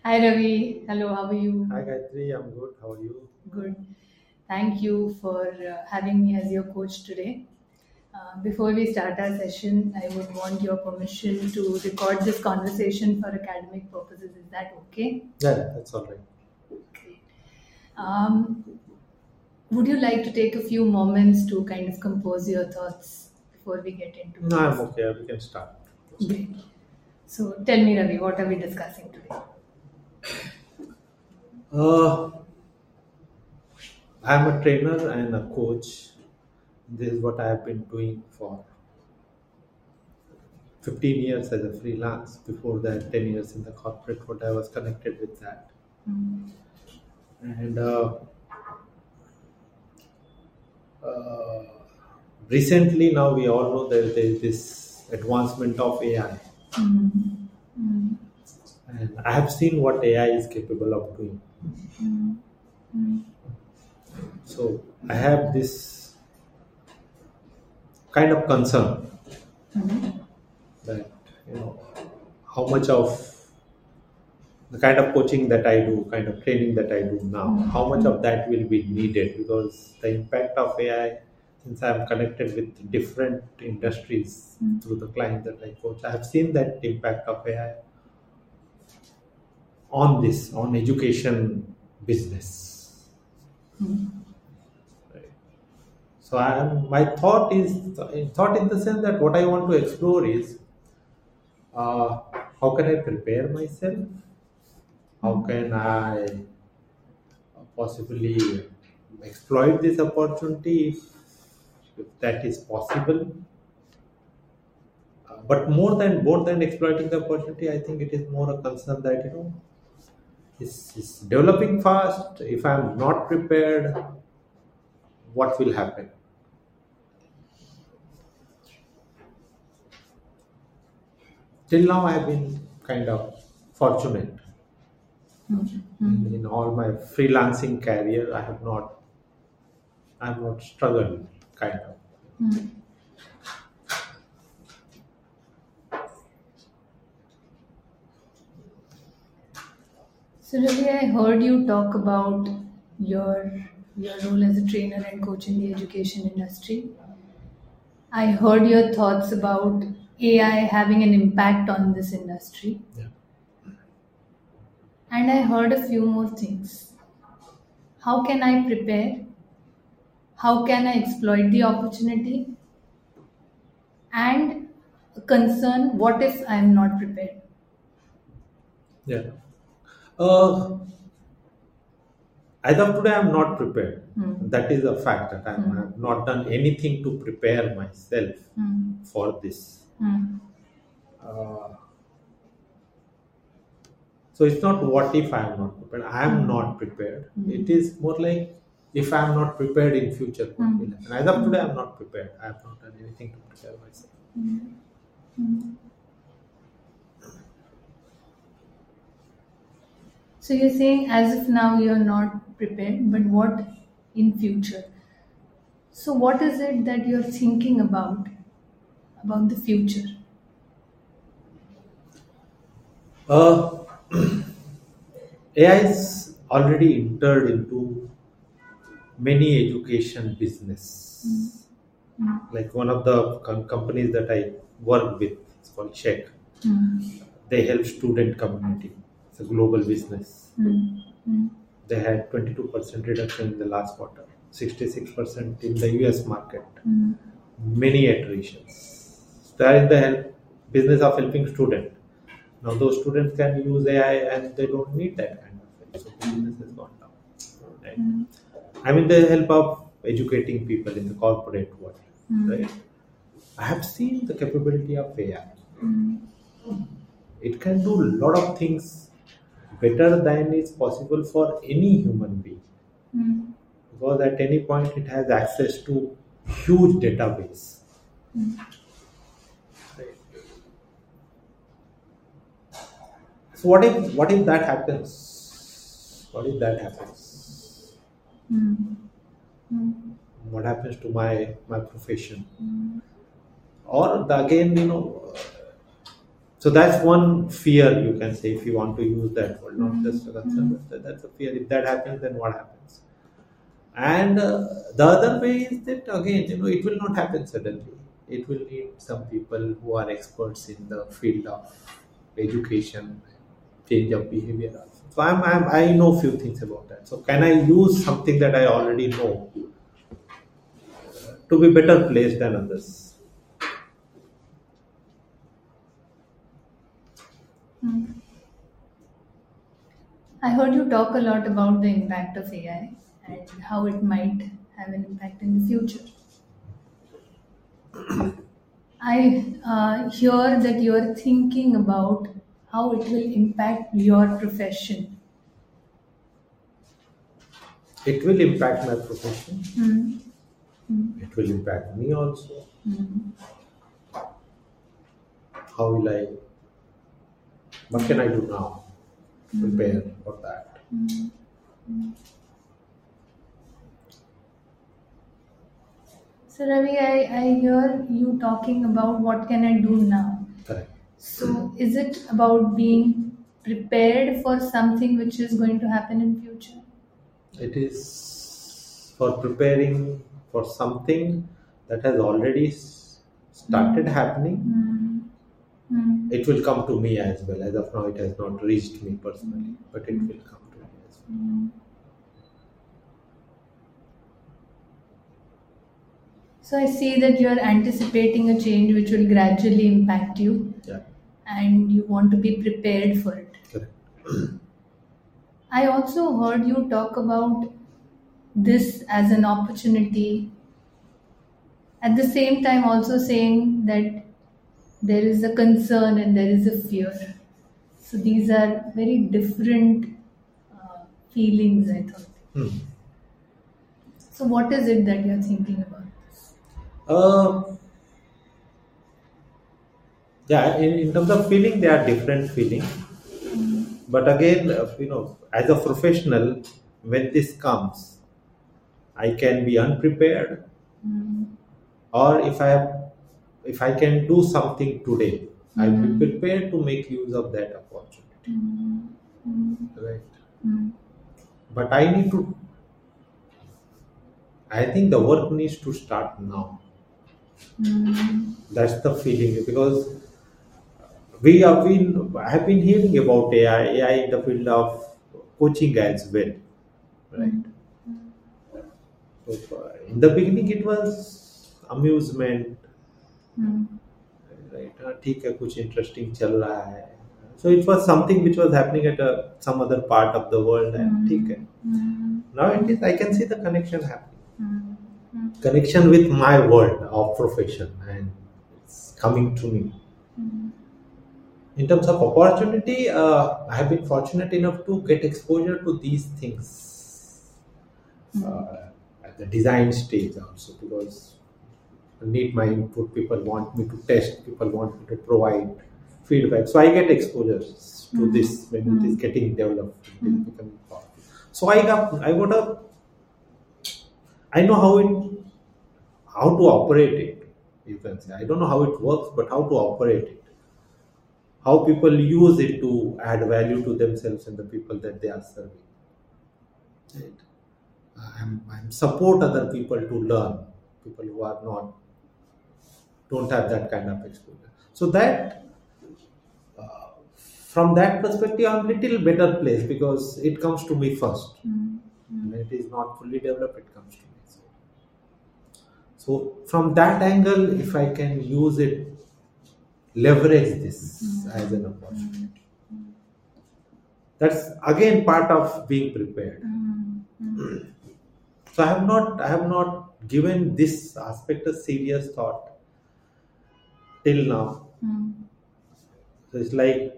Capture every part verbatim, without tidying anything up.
Hi Ravi, hello, how are you? Hi Gayatri, I'm good. How are you? Good. Thank you for uh, having me as your coach today. Uh, before we start our session, I would want your permission to record this conversation for academic purposes. Is that okay? Yeah, that's all right. Great. Um, would you like to take a few moments to kind of compose your thoughts before we get into No, I'm this? okay. We can start. Great. So tell me, Ravi, what are we discussing today? Uh, I'm a trainer and a coach. This is what I have been doing for fifteen years as a freelance. Before that, ten years in the corporate, what I was connected with that. And uh, uh, recently, now we all know that there is this advancement of A I. Mm, mm, And I have seen what A I is capable of doing. mm, mm, So I have this kind of concern mm, that you know how much of the kind of coaching that I do, kind of training that I do now, how much of that will be needed because the impact of A I, since I'm connected with different industries mm. through the clients that I coach, I have seen that impact of A I on this, on education business. Right. So I am, my thought is thought in the sense that what I want to explore is uh, how can I prepare myself? How can I possibly exploit this opportunity if, if that is possible? Uh, but more than more than exploiting the opportunity, I think it is more a concern that you know it's, it's developing fast. If I'm not prepared, what will happen? Till now, I have been kind of fortunate in, in all my freelancing career. I have not I have not struggled kind of. So Ravi, I heard you talk about your your role as a trainer and coach in the education industry. I heard your thoughts about A I having an impact on this industry, Yeah. and I heard a few more things. How can I prepare? How can I exploit the opportunity? And a concern, what if I'm not prepared? Yeah. Uh, as of today, I'm not prepared. Hmm. That is a fact that I'm, I have not done anything to prepare myself Hmm. for this. Hmm. Uh, so it's not what if I am not prepared. I am not prepared. It is more like if I am not prepared in future, what will happen? As of today, I'm not prepared. I have not done anything to prepare myself. So you're saying as if now you're not prepared, but what in future? So what is it that you're thinking about about the future? Uh, A I is already entered into many education business. Like one of the com- companies that I work with, it's called Check. They help student community. It's a global business. They had twenty-two percent reduction in the last quarter, sixty-six percent in the U S market, many iterations. They are in the help, business of helping students. Now those students can use A I and they don't need that kind of help. So the business has gone down. Right? I mean the help of educating people in the corporate world. Right? I have seen the capability of A I. It can do a lot of things better than is possible for any human being. Because at any point it has access to huge database. Right? So what if what if that happens? What if that happens? What happens to my my profession? Or the, again, you know, So that's one fear, you can say, if you want to use that word, not just a concern, Mm. but that- that's a fear. If that happens, then what happens? And uh, the other way is that again, you know, it will not happen suddenly. It will need some people who are experts in the field of education, change of behavior. Also. So I'm, I'm I know few things about that. So can I use something that I already know to be better placed than others? Mm. I heard you talk a lot about the impact of A I and how it might have an impact in the future. I uh, hear that you are thinking about how it will impact your profession. It will impact my profession. Mm. Mm. It will impact me also. Mm. How will I? What can I do now? Prepare for that. Mm. So Ravi, I, I hear you talking about what can I do now. Correct. So is it about being prepared for something which is going to happen in future? It is for preparing for something that has already s- started happening. Mm. Mm. It will come to me as well. As of now, it has not reached me personally, but it will come to me as well. Mm. So I see that you are anticipating a change which will gradually impact you Yeah, and you want to be prepared for it. correct. I also heard you talk about this as an opportunity, at the same time, also saying that there is a concern and there is a fear. So these are very different uh, feelings, I thought. Hmm. So, what is it that you're thinking about? Uh, yeah, in, in terms of feeling, they are different feeling. But again, uh, you know, as a professional, when this comes, I can be unprepared, Mm. or if I have, if I can do something today, I'll be Mm. prepared to make use of that opportunity. Mm. Mm. Right. Mm. But I need to. I think the work needs to start now. Mm. That's the feeling because we have been I have been hearing about A I, A I in the field of coaching as well, right? So uh, in the beginning, it was amusement, Mm. right? हाँ, ठीक है कुछ interesting चल रहा है. So it was something which was happening at a, some other part of the world, and ठीक है. Mm. Now it is I can see the connection happening, Mm. Mm. connection with my world of profession, and it's coming to me. Mm. In terms of opportunity, uh, I have been fortunate enough to get exposure to these things uh, at the design stage also because I need my input. People want me to test. People want me to provide feedback. So I get exposures to this when it is getting developed, it is becoming powerful. So I got, I got a, I know how it, how to operate it. You can say I don't know how it works, but how to operate it. How people use it to add value to themselves and the people that they are serving. Right? I'm, I'm support other people to learn. People who are not don't have that kind of exposure. So that uh, from that perspective, I'm little better placed because it comes to me first. Mm. When it is not fully developed, it comes to me. So, so from that angle, if I can use it, leverage this as an opportunity. That's again part of being prepared. Mm. Mm. So I have not I have not given this aspect a serious thought till now. Mm. So it's like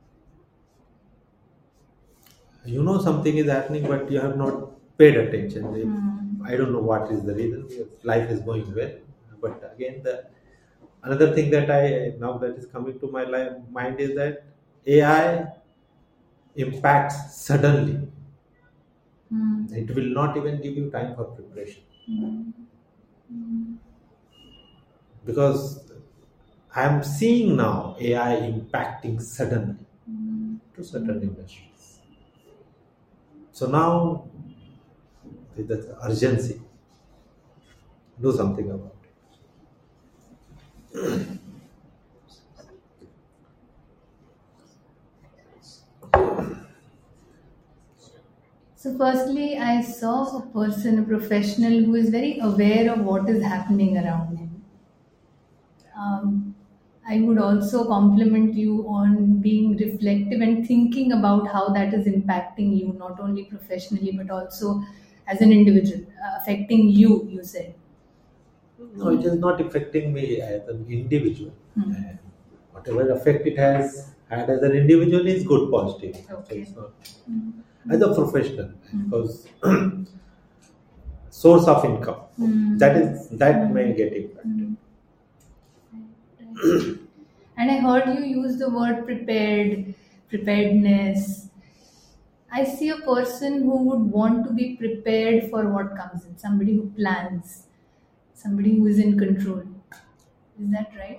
you know something is happening, but you have not paid attention. Mm. I don't know what is the reason. Life is going well, but again, the another thing that I now that is coming to my life, mind is that A I impacts suddenly. Mm. It will not even give you time for preparation Mm. because I'm seeing now A I impacting suddenly Mm. to certain industries. So now with the urgency, do something about it. So, firstly, I saw a person, a professional who is very aware of what is happening around him. Um, I would also compliment you on being reflective and thinking about how that is impacting you, not only professionally but also as an individual, uh, affecting you, you said. No, it is not affecting me as an individual. Hmm. And whatever effect it has had as an individual is good, positive. So Okay. it's not Hmm. as a professional Hmm. because source of income Hmm. that is that Hmm. may get impacted. Right. And I heard you use the word prepared, preparedness. I see a person who would want to be prepared for what comes in, somebody who plans, somebody who is in control. Is that right?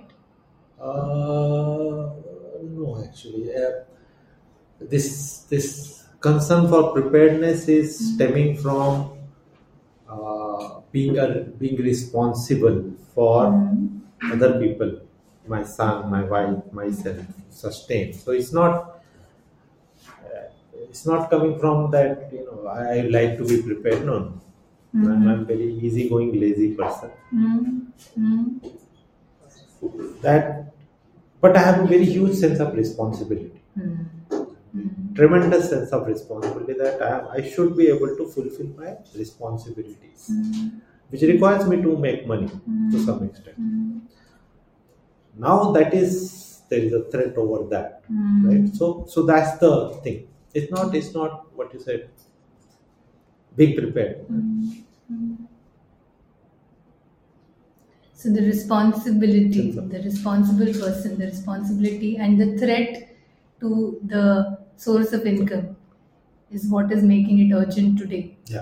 Uh, no, actually, uh, this this concern for preparedness is stemming from uh, being a, being responsible for Mm. other people, my son, my wife, myself, sustain. So it's not it's not coming from that you know I like to be prepared. No, no. I'm, Mhm. I'm very easygoing, lazy person. Mm. Mm. That, but I have a very huge sense of responsibility. Mm. Mm. Tremendous sense of responsibility that I, am- I should be able to fulfill my responsibilities, Mm. which requires me to make money to some extent. Mm. Now that is there is a threat over that, Mm. right? So so that's the thing. It's not it's not what you said. Being prepared. Mm. Mm. So the responsibility, Sense of- the responsible person, the responsibility and the threat to the source of income is what is making it urgent today. Yeah.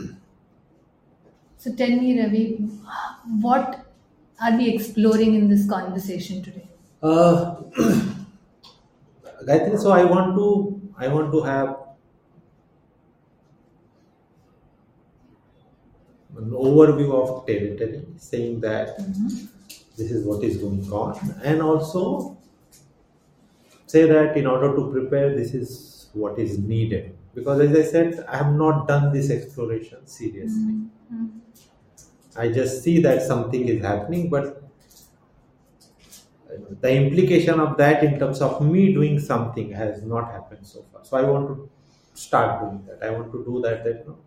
So tell me, Ravi, what are we exploring in this conversation today? Uh, Gayatri, so I want to I want to have an overview of territory, saying that this is what is going on, and also say that in order to prepare, this is what is needed. Because as I said, I have not done this exploration seriously. I just see that something is happening, but the implication of that in terms of me doing something has not happened so far. So I want to start doing that. I want to do that. That you know,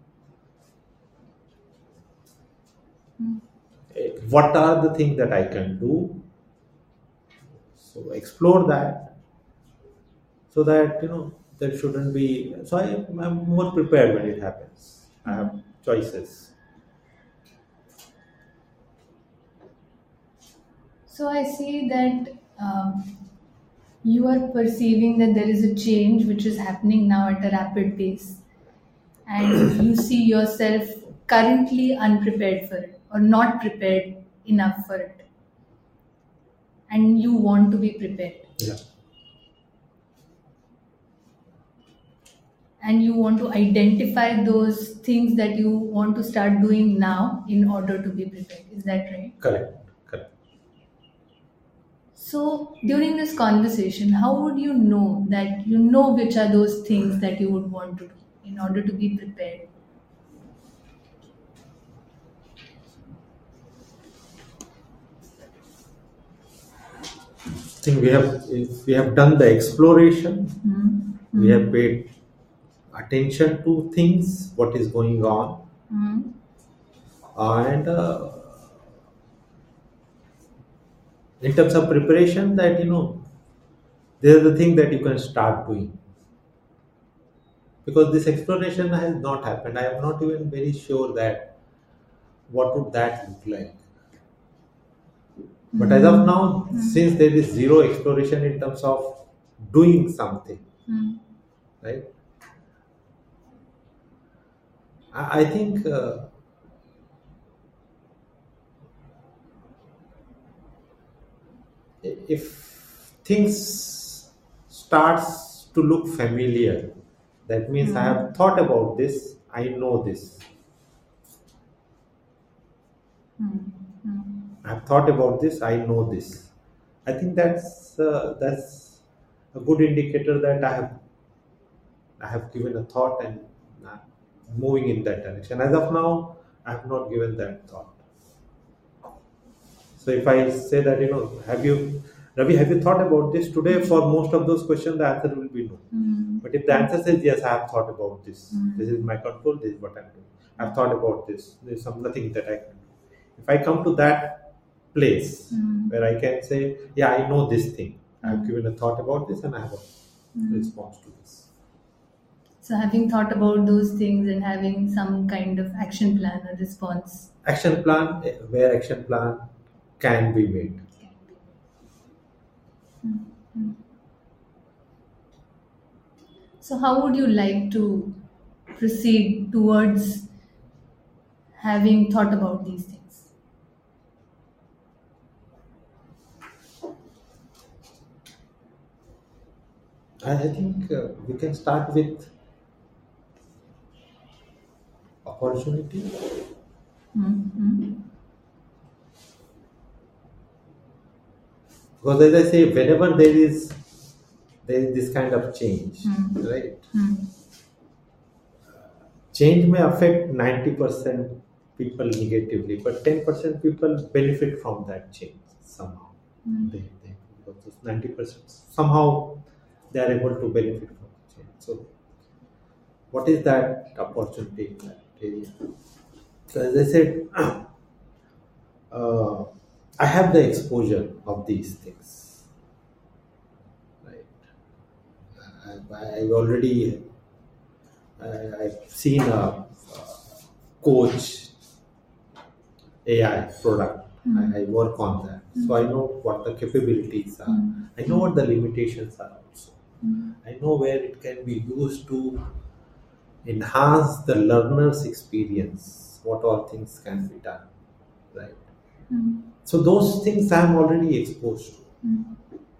eh, what are the things that I can do? So explore that, so that you know there shouldn't be. So I, I'm more prepared when it happens. I have choices. So I see that um, you are perceiving that there is a change which is happening now at a rapid pace, and you see yourself currently unprepared for it or not prepared enough for it, and you want to be prepared. Yeah. And you want to identify those things that you want to start doing now in order to be prepared. Is that right? Correct. Correct. So, during this conversation, how would you know that you know which are those things that you would want to do in order to be prepared? I think we have if we have done the exploration. Mm-hmm. We have paid attention to things, what is going on, Mm-hmm. and uh, in terms of preparation, that you know, there's the thing that you can start doing because this exploration has not happened. I am not even very sure that what would that look like. But as of now, since there is zero exploration in terms of doing something, Mm-hmm. right? I, I think uh, if things starts to look familiar, that means I have thought about this, I know this. I've thought about this, I know this. I think that's uh, that's a good indicator that I have I have given a thought and uh, moving in that direction. As of now, I have not given that thought. So if I say that, you know, have you, Ravi, have you thought about this today? For most of those questions, the answer will be no. Mm. But if the answer says yes, I have thought about this. Mm. This is my control. This is what I'm doing. I've thought about this. There's some nothing that I can do. If I come to that place mm. where I can say, yeah, I know this thing. Mm. I've given a thought about this and I have a mm. response to this. So having thought about those things and having some kind of action plan or response. Action plan, where action plan can be made. Mm-hmm. So how would you like to proceed towards having thought about these things? I think uh, we can start with opportunity. Mm-hmm. Because as I say, whenever there is there is this kind of change, mm. right? Mm. Change may affect ninety percent people negatively, but ten percent people benefit from that change somehow. Mm. They, they, because ninety percent somehow they are able to benefit from the change. So, what is that opportunity in that area? So, as I said, uh, I have the exposure of these things. Right. I, I've already I, I've seen a, a coach A I product. Mm. I, I work on that, mm. so I know what the capabilities are. Mm. I know what the limitations are also. Mm. I know where it can be used to enhance the learner's experience. What all things can be done, right? Mm. So those things I am already exposed to. Mm.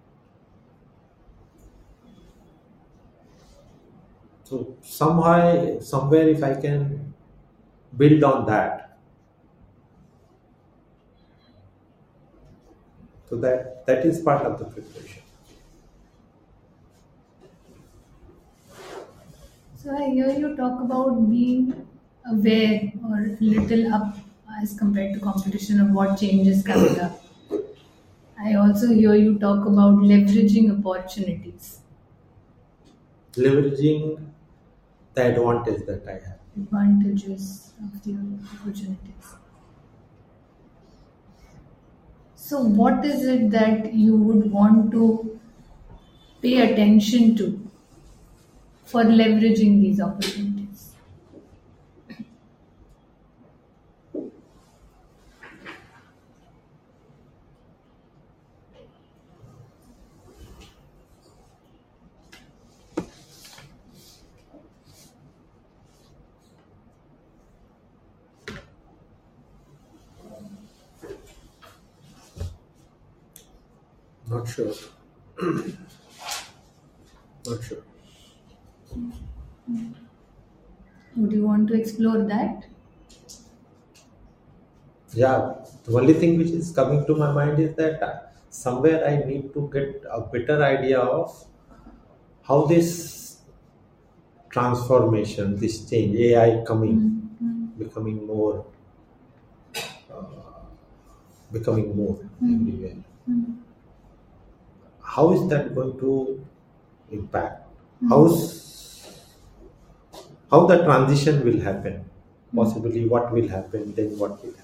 So somehow, somewhere, if I can build on that, so that that is part of the preparation. So I hear you talk about being aware or a little up as compared to competition of what change is coming up. I also hear you talk about leveraging opportunities. Leveraging the advantage that I have. Advantages of the opportunities. So what is it that you would want to pay attention to for leveraging these opportunities? Not sure. Not sure. Would you want to explore that? Yeah, the only thing which is coming to my mind is that uh, somewhere I need to get a better idea of how this transformation, this change, A I coming, mm-hmm. becoming more, uh, becoming more mm-hmm. everywhere. Mm-hmm. How is that going to impact? Mm-hmm. How's, how the transition will happen? Mm-hmm. Possibly what will happen, then what will happen?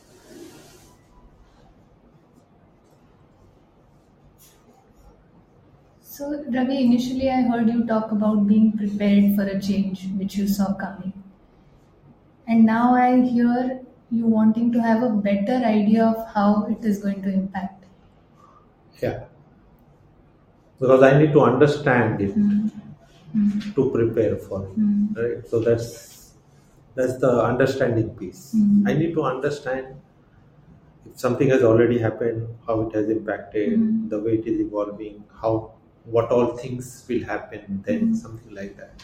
So, Ravi, initially I heard you talk about being prepared for a change which you saw coming. And now I hear you wanting to have a better idea of how it is going to impact. Yeah. Because I need to understand it mm-hmm. to prepare for it. Mm-hmm. Right? So that's that's the understanding piece. Mm-hmm. I need to understand if something has already happened, how it has impacted, Mm. the way it is evolving, how what all things will happen, then Mm. something like that.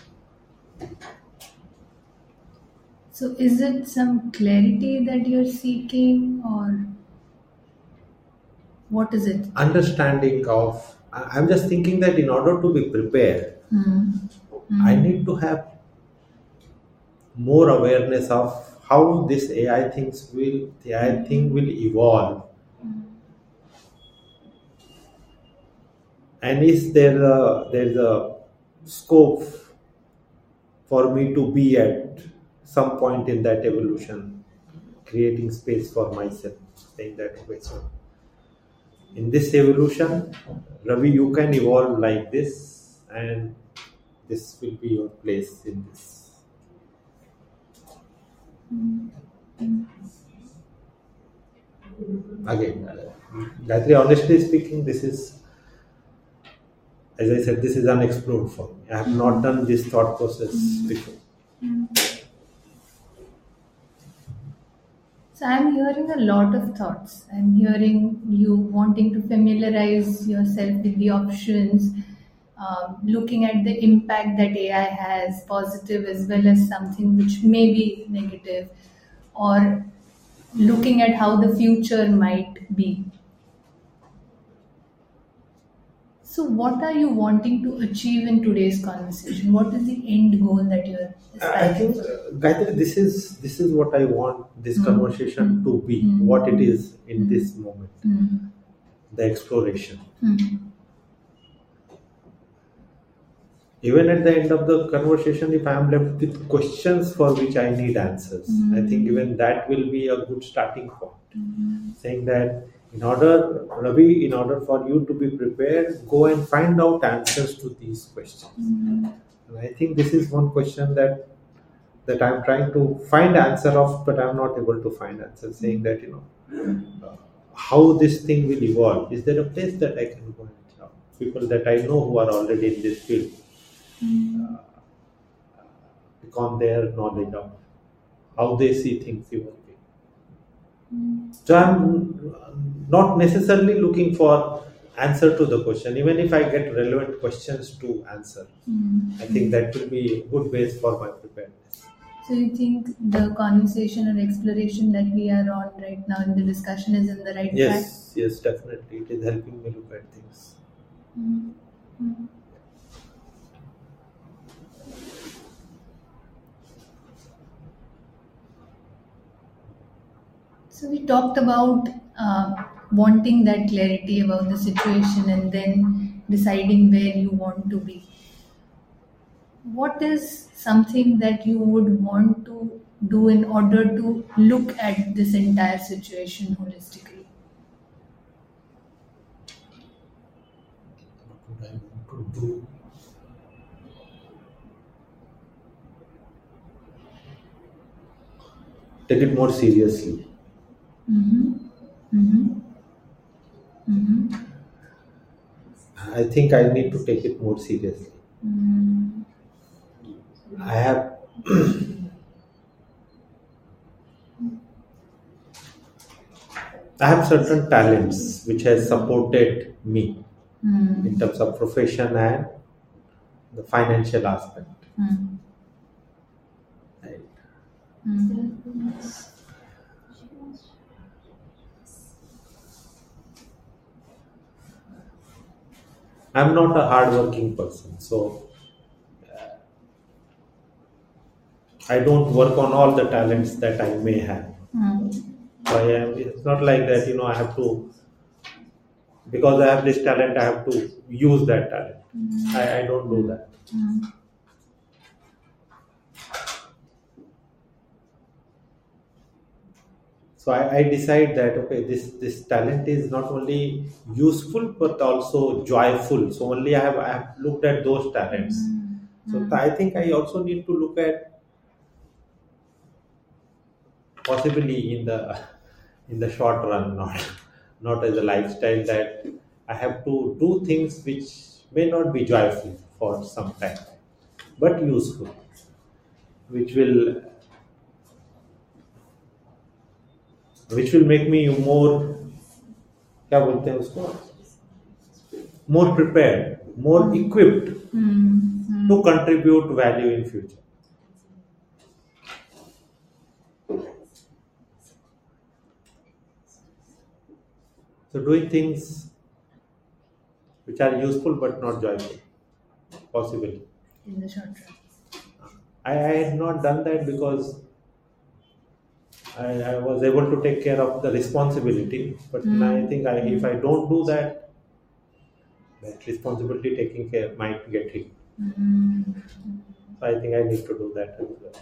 So, is it some clarity that you're seeking, or what is it? Understanding of, I- I'm just thinking that in order to be prepared, Mm. I Mm. need to have more awareness of how this A I things will, the A I thing will evolve, and is there a there's a scope for me to be at some point in that evolution, creating space for myself, saying that okay, so in this evolution, Ravi, you can evolve like this, and this will be your place in this. Again, uh, Gayatri, honestly speaking, this is, as I said, this is unexplored for me. I have not done this thought process before. So, I'm hearing a lot of thoughts. I'm hearing you wanting to familiarize yourself with the options, um, looking at the impact that A I has, positive as well as something which may be negative, or looking at how the future might be. So, what are you wanting to achieve in today's conversation? What is the end goal that you're I I aspiring think, for? uh, Gayatri, this is this is what I want this Mm. conversation Mm. to be, Mm. what it is in Mm. this moment, Mm. the exploration. Mm. Even at the end of the conversation, if I am left with questions for which I need answers, I think even that will be a good starting point. Saying that in order, Ravi, in order for you to be prepared, go and find out answers to these questions. And I think this is one question that that I'm trying to find answer of, but I'm not able to find answer. Saying that you know uh, how this thing will evolve. Is there a place that I can go and uh, people that I know who are already in this field, pick on their knowledge of how they see things evolving. So I'm not necessarily looking for answer to the question. Even if I get relevant questions to answer, I think that will be a good base for my preparedness. So, you think the conversation or exploration that we are on right now in the discussion is in the right track? Yes, yes, definitely. It is helping me look at things. So, we talked about uh, wanting that clarity about the situation and then deciding where you want to be. What is something that you would want to do in order to look at this entire situation holistically? What would I want to do? Take it more seriously. I think I need to take it more seriously. I have I have certain talents which has supported me in terms of profession and the financial aspect. Right. I'm not a hardworking person, so I don't work on all the talents that I may have. So I am, it's not like that, you know, I have to, because I have this talent, I have to use that talent. I, I don't do that. So I, I decide that, okay, this, this talent is not only useful, but also joyful. So only I have, I have looked at those talents. So I think I also need to look at possibly in the in the short run, not not as a lifestyle, that I have to do things which may not be joyful for some time, but useful, which will which will make me more, क्या बोलते हैं उसको, more prepared, more equipped Mm. to contribute value in future. So doing things which are useful but not joyful, possibly. In the short run. I, I had not done that because I, I was able to take care of the responsibility. But Mm. I think I, if I don't do that, that responsibility taking care might get hit. Mm. So I think I need to do that as well.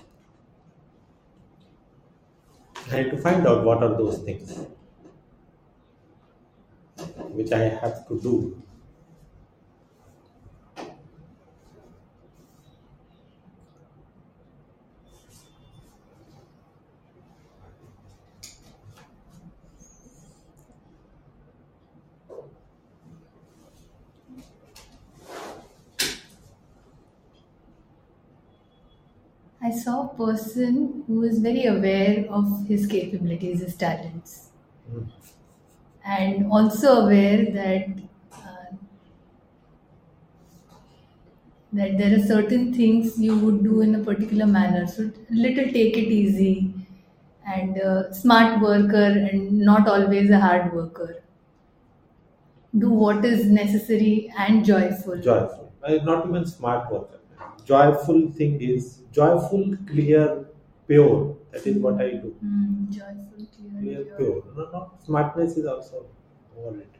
I need to find out what are those things which I have to do. I saw a person who is very aware of his capabilities, his talents, Mm. and also aware that uh, that there are certain things you would do in a particular manner. So little take it easy, and uh, smart worker, and not always a hard worker. Do what is necessary and joyful. Joyful. Uh, not even smart worker. Joyful thing is joyful, clear, pure. That is what I do. Mm, joyful, clear, Clear, pure. pure. No, no. Smartness is also overrated.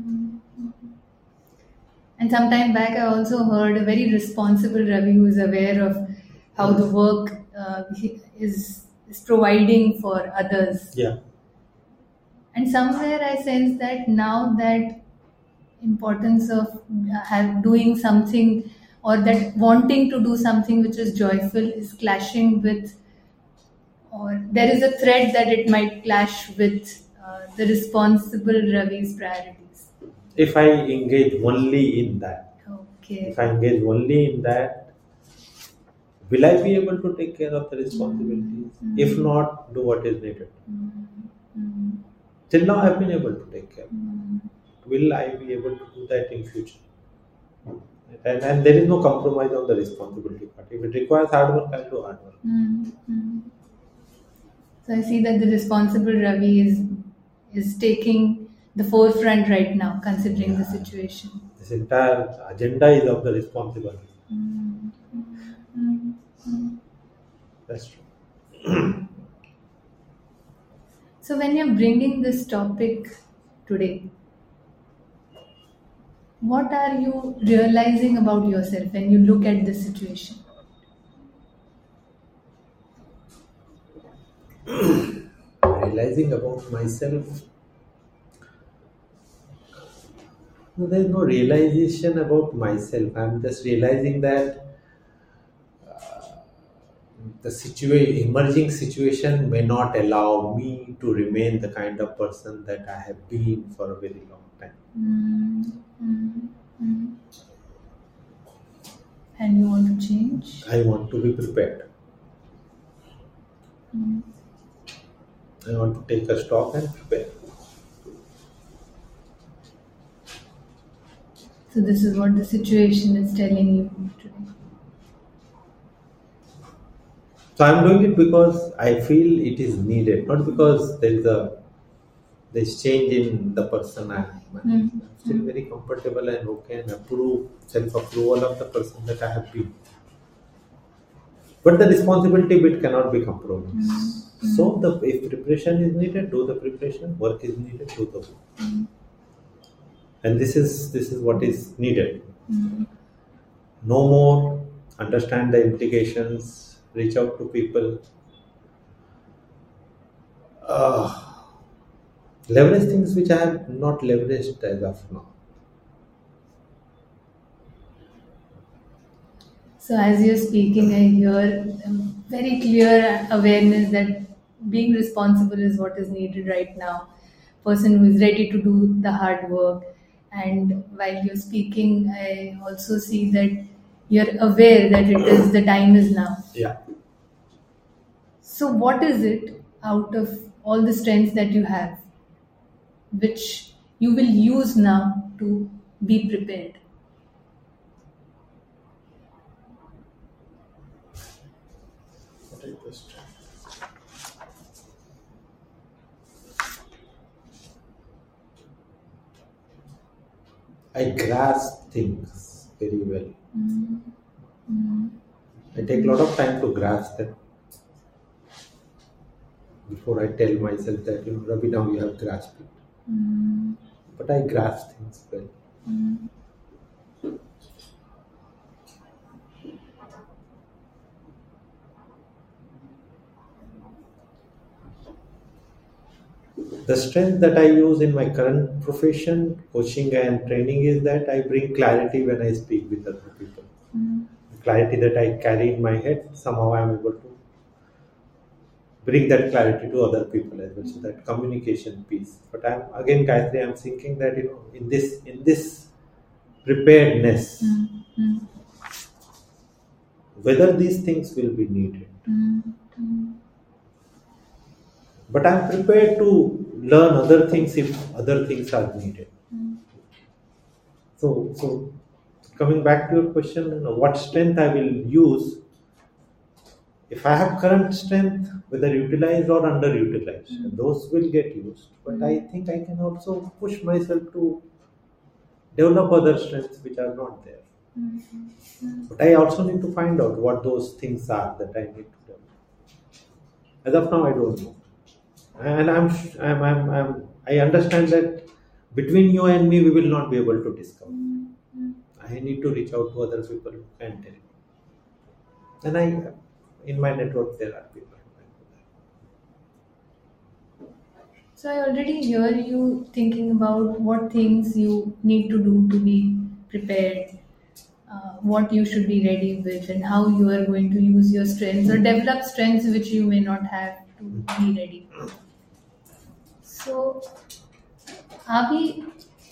And some time back, I also heard a very responsible Ravi who is aware of how the work uh, he- is is providing for others. Yeah. And somewhere I sense that now that importance of uh, have doing something, or that wanting to do something which is joyful, is clashing with, or there is a threat that it might clash with uh, the responsible Ravi's priorities. If I engage only in that, Okay. if I engage only in that, will I be able to take care of the responsibilities? If not, do what is needed. Mm. Till now, I've been able to take care. Mm. Will I be able to do that in future? And, and there is no compromise on the responsibility part. If it requires hard work, I'll do hard work. Mm. Mm. So I see that the responsible Ravi is is taking the forefront right now, considering the situation. This entire agenda is of the responsible. Mm. Mm. Mm. That's true. So when you're bringing this topic today, what are you realizing about yourself when you look at this situation? Realizing about myself, no, there is no realization about myself. I'm just realizing that the situation, emerging situation may not allow me to remain the kind of person that I have been for a very long time. Mm. Mm. Mm. And you want to change? I want to be prepared. Mm. I want to take a stock and prepare. So this is what the situation is telling you today. So I'm doing it because I feel it is needed, not because there is a there's change in the person I am. Mm. I'm still very comfortable and okay and approve self-approval of the person that I have been. But the responsibility bit cannot be compromised. So the if preparation is needed, do the preparation. Work is needed, do the work. And this is this is what is needed. Mm. No more. Understand the implications. Reach out to people. Uh, leverage things which I have not leveraged as of now. So as you're speaking, I hear a very clear awareness that being responsible is what is needed right now. Person who is ready to do the hard work. And while you're speaking, I also see that you're aware that it is the time is now. Yeah. So what is it out of all the strengths that you have, which you will use now to be prepared? What is the strength? I grasp things very well. I take a lot of time to grasp them before I tell myself that, you know, Ravi, now you have grasped it. But I grasp things well. The strength that I use in my current profession, coaching and training, is that I bring clarity when I speak with other people. The clarity that I carry in my head, somehow I am able to bring that clarity to other people as well. So that communication piece. But I'm again, Gayatri, I'm thinking that, you know, in this in this preparedness, whether these things will be needed. But I'm prepared to learn other things if other things are needed. So, so coming back to your question, you know, what strength I will use? If I have current strength, whether utilized or underutilized, those will get used. But I think I can also push myself to develop other strengths which are not there. But I also need to find out what those things are that I need to develop. As of now, I don't know. And I'm, I'm, I'm, I'm, I understand that between you and me, we will not be able to discover. I need to reach out to other people who can tell me. And I, in my network, there are people who can do that. So I already hear you thinking about what things you need to do to be prepared, uh, what you should be ready with, and how you are going to use your strengths or develop strengths which you may not have to be ready. So, are we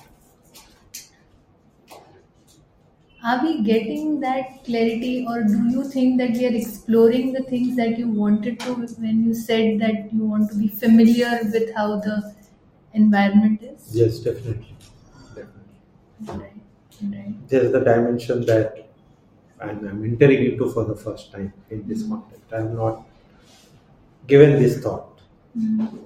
are we getting that clarity, or do you think that we are exploring the things that you wanted to when you said that you want to be familiar with how the environment is? Yes, definitely. Definitely. Right, right. There's the dimension that I'm, I'm entering into for the first time in this context. I have not given this thought. Mm.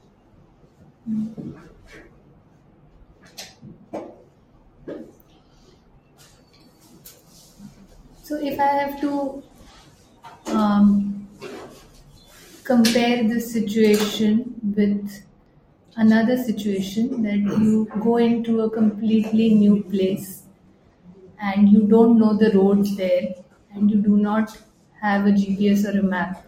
So, if I have to um, compare this situation with another situation, that you go into a completely new place and you don't know the roads there and you do not have a G P S or a map.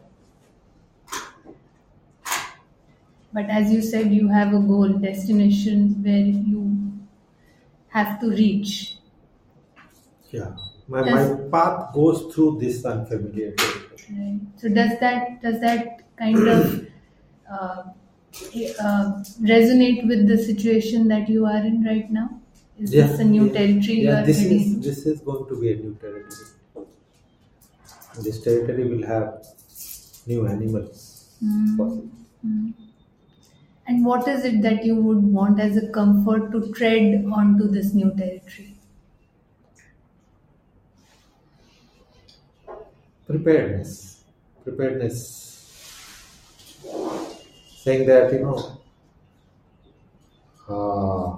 But as you said, you have a goal, destination where you have to reach. Yeah. My, Does- my path goes through this unfamiliar territory. Right. So does that does that kind of uh, uh, resonate with the situation that you are in right now? Is Yeah, this a new yeah. territory you Yeah, are this getting is into? this is going to be a new territory. This territory will have new animals. possible. And what is it that you would want as a comfort to tread onto this new territory? Preparedness. Preparedness. Saying that, you know, uh,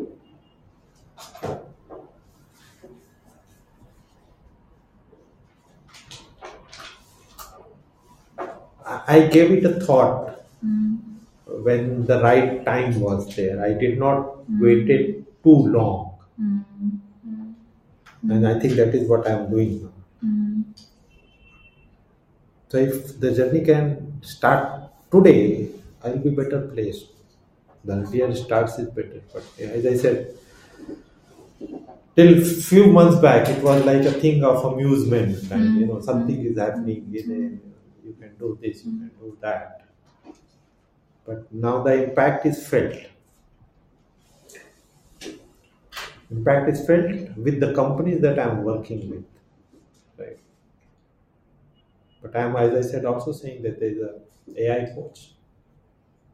I I gave it a thought when the right time was there. I did not wait it too long. And I think that is what I am doing now. So if the journey can start today, I'll be better placed. The earlier starts is better. But as I said, till few months back, it was like a thing of amusement. And, you know, something is happening. You know, you can do this, you can do that. But now the impact is felt. Impact is felt with the companies that I'm working with. Right. But I'm, as I said, also saying that there's a AI coach.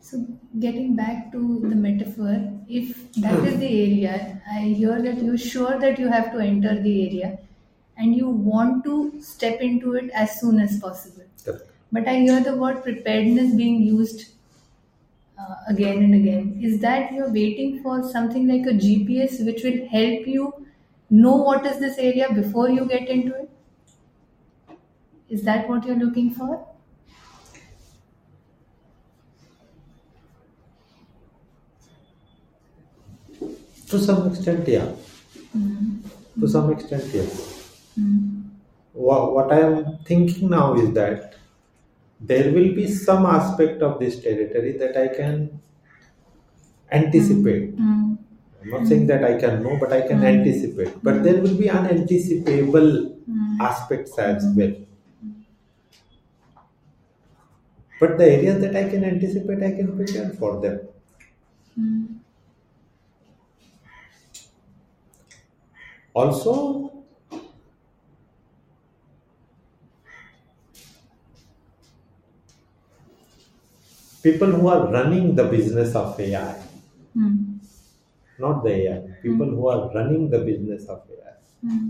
So, getting back to the metaphor, if that is the area, I hear that you're sure that you have to enter the area and you want to step into it as soon as possible. Correct. But I hear the word preparedness being used uh, again and again. Is that you're waiting for something like a G P S which will help you know what is this area before you get into it? Is that what you're looking for? To some extent, yeah. To some extent, yes. What, what I am thinking now is that there will be some aspect of this territory that I can anticipate. Mm. I'm not saying that I can know, but I can anticipate. But there will be unanticipable aspects as well. But the areas that I can anticipate, I can prepare for them. Also, people who are running the business of A I, Mm. not the A I, people who are running the business of A I, Mm.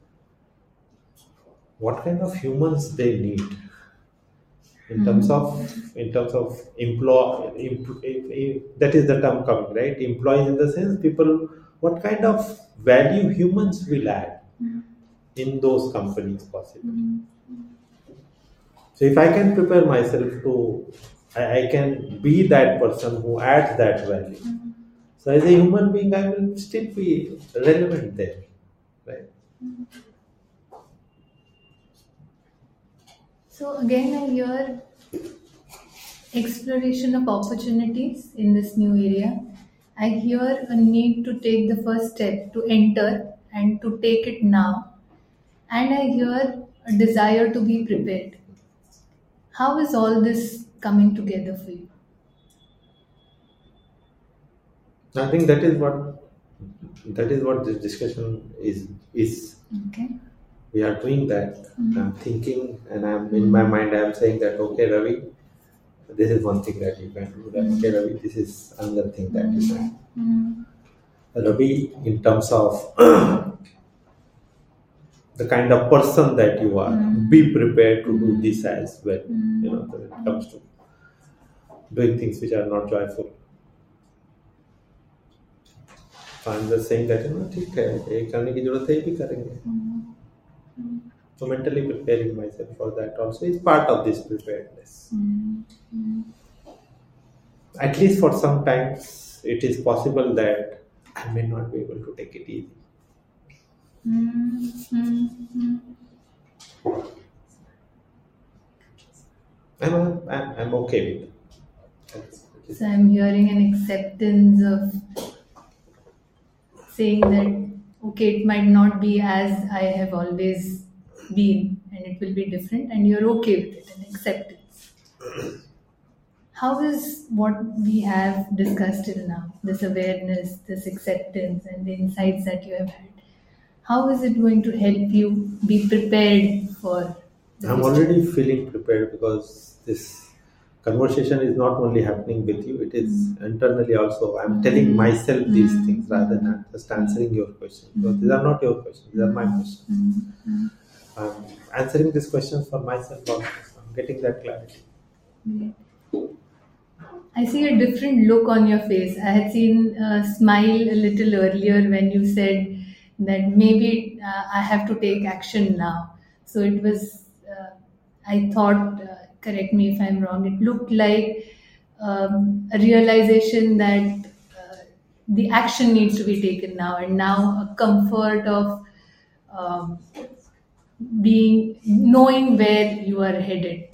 what kind of humans they need in terms of in terms of employ em- em- em- that is the term coming, right? Employees in the sense people, what kind of value humans will add in those companies possibly. So if I can prepare myself to, I, I can be that person who adds that value. So as a human being, I will still be relevant there, right? So again, I hear exploration of opportunities in this new area. I hear a need to take the first step to enter and to take it now. And I hear a desire to be prepared. How is all this coming together for you? I think that is what that is what this discussion is is. Okay. We are doing that. I'm thinking, and I'm in my mind. I'm saying that okay, Ravi, this is one thing that you can do. That okay, Ravi, this is another thing that you can. Mm. Ravi, in terms of the kind of person that you are, be prepared to do this as well. You know, when it comes to doing things which are not joyful. So I'm just saying that, you know, ठीक है, ये करने की जरूरत है, ये भी करेंगे. So mentally preparing myself for that also is part of this preparedness. At least for some times, it is possible that I may not be able to take it easy. I'm, I'm, I'm okay with it. That's- So I'm hearing an acceptance of saying that okay, it might not be as I have always been, and it will be different, and you're okay with it, and acceptance. How is what we have discussed till now, this awareness, this acceptance, and the insights that you have had, how is it going to help you be prepared for the I'm future? already feeling prepared because this conversation is not only happening with you, it is internally also. I'm telling myself these things rather than just answering your questions. Because these are not your questions, these are my questions. I'm answering these questions for myself also. I'm getting that clarity. Great. I see a different look on your face. I had seen a smile a little earlier when you said that maybe uh, I have to take action now. So it was, uh, I thought, uh, correct me if I'm wrong, it looked like um, a realization that uh, the action needs to be taken now, and now a comfort of um, being knowing where you are headed.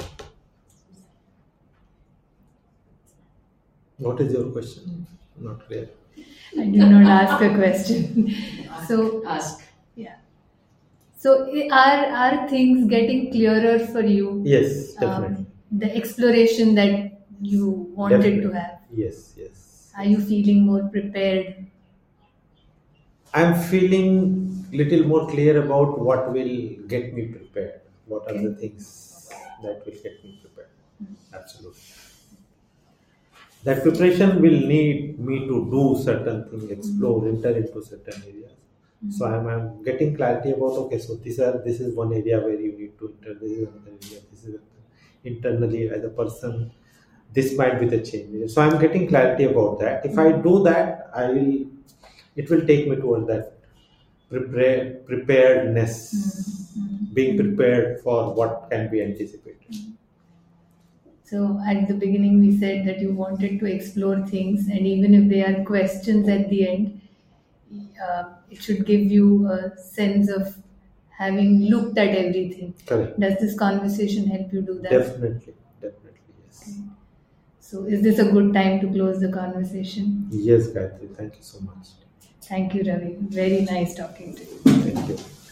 What is your question? Not clear. I did not ask a question. So Ask. yeah. So i- are are things getting clearer for you? Yes, Um, definitely. the exploration that you wanted Definitely. to have. Yes, yes. Are you feeling more prepared? I'm feeling little more clear about what will get me prepared. What are Okay. the things that will get me prepared? Absolutely. That preparation will need me to do certain things, explore, enter into certain areas. So I'm, I'm getting clarity about, okay, so these are this is one area where you need to enter, this is another area, this is another. Internally as a person, this might be the change. So I'm getting clarity about that. If I do that, I will it will take me towards that prepare, preparedness, being prepared for what can be anticipated. So at the beginning, we said that you wanted to explore things, and even if there are questions at the end, uh, it should give you a sense of having looked at everything. Correct. Does this conversation help you do that? Definitely, definitely, yes. So, is this a good time to close the conversation? Yes, Gayatri, thank you so much. Thank you, Ravi. Very nice talking to you. Thank you.